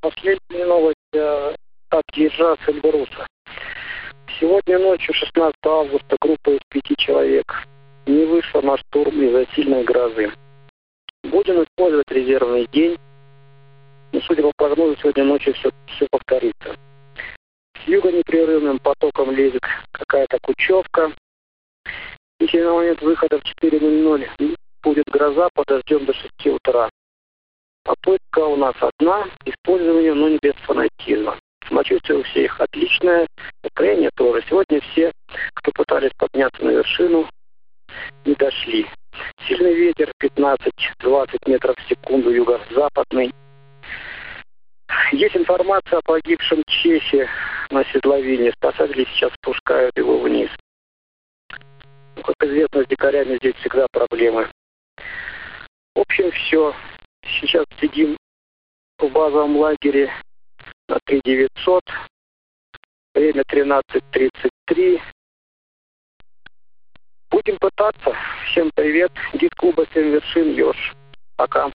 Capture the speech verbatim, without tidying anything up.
Последняя новость э, от Ежа с Эльбруса. Сегодня ночью, шестнадцатого августа, группа из пяти человек не вышла на штурм из-за сильной грозы. Будем использовать резервный день. Но, судя по прогнозу, сегодня ночью все, все повторится. С юга непрерывным потоком лезет какая-то кучевка. Если на момент выхода в четыре ноль ноль будет гроза, подождем до шести утра. Попытка у нас одна, использование, но не без фанатизма. Самочувствие у всех отличное, настроение тоже. Сегодня все, кто пытались подняться на вершину, не дошли. Сильный ветер пятнадцать-двадцать метров в секунду, юго-западный. Есть информация о погибшем чехе на седловине. Спасатели сейчас спускают его вниз. Ну, как известно, с дикарями здесь всегда проблемы. В общем, все. Сейчас сидим в базовом лагере на три девятьсот. Время тринадцать тридцать три. Будем пытаться. Всем привет. Гид клуба семь вершин Ёж. Пока.